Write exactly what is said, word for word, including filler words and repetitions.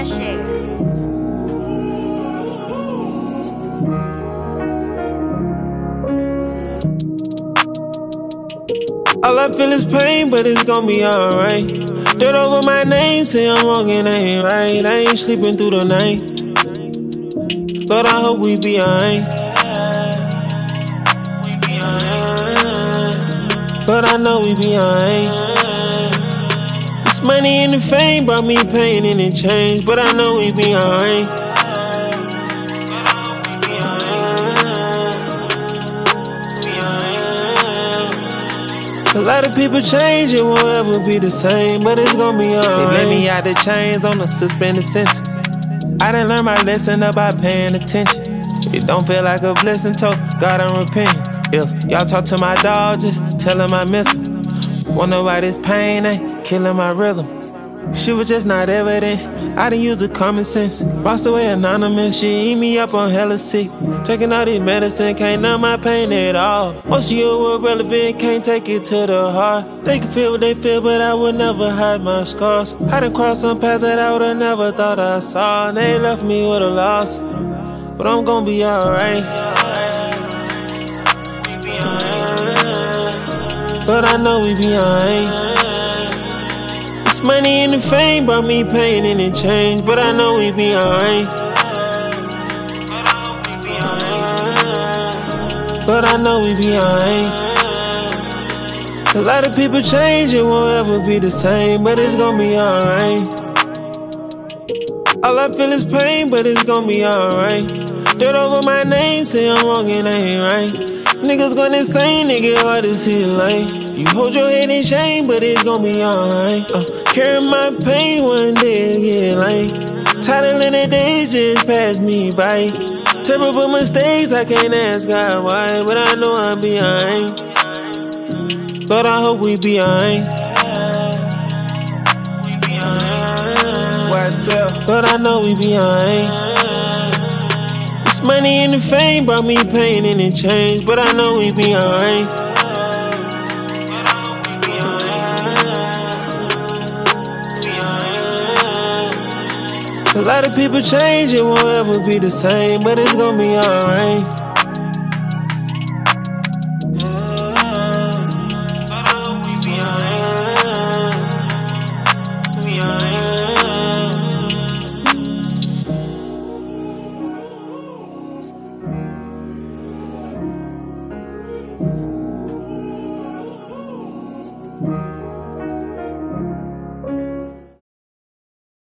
that shit. All I feel is pain, but it's gon' be alright. Dirt over my name, say I'm wrong and I ain't right. I ain't sleeping through the night. Lord, I hope we be alright. We be alright. But I know we be alright. This money and the fame brought me pain and it changed, but I know we be alright. A lot of people change, it won't ever be the same, but it's gon' be alright. They let me out the chains on a suspended sentence. I done learned my lesson about paying attention. It don't feel like a blessing, told God I'm repenting. If y'all talk to my dog, just tell him I miss him. Wonder why this pain ain't killing my rhythm. She was just not evident, I done used the common sense. Lost away anonymous, she eat me up on hella sick. Taking all these medicine, can't numb my pain at all. Most of you were relevant, can't take it to the heart. They can feel what they feel, but I would never hide my scars. I done crossed some paths that I would've never thought I saw, and they left me with a loss. But I'm gon' be alright. But I know we be alright. Money and the fame brought me pain and it changed, but I know we be alright. But I know we be alright. A lot of people change, it won't ever be the same, but it's gon' be alright. All I feel is pain, but it's gon' be alright. Dirt over my name, say I'm wrong and I ain't right. Niggas gone insane, they get hard to see the light. You hold your head in shame, but it's gon' be alright. Uh, carrying my pain one day it get light. Tired of the days just pass me by. Terrible mistakes, I can't ask God why, but I know I'll be alright. Lord, I hope we be alright. We be alright. What's up? But I know we be alright. This money and the fame brought me pain and it changed, but I know we be alright. A lot of people change, it won't ever be the same, but it's gon' be alright. We'll be right back.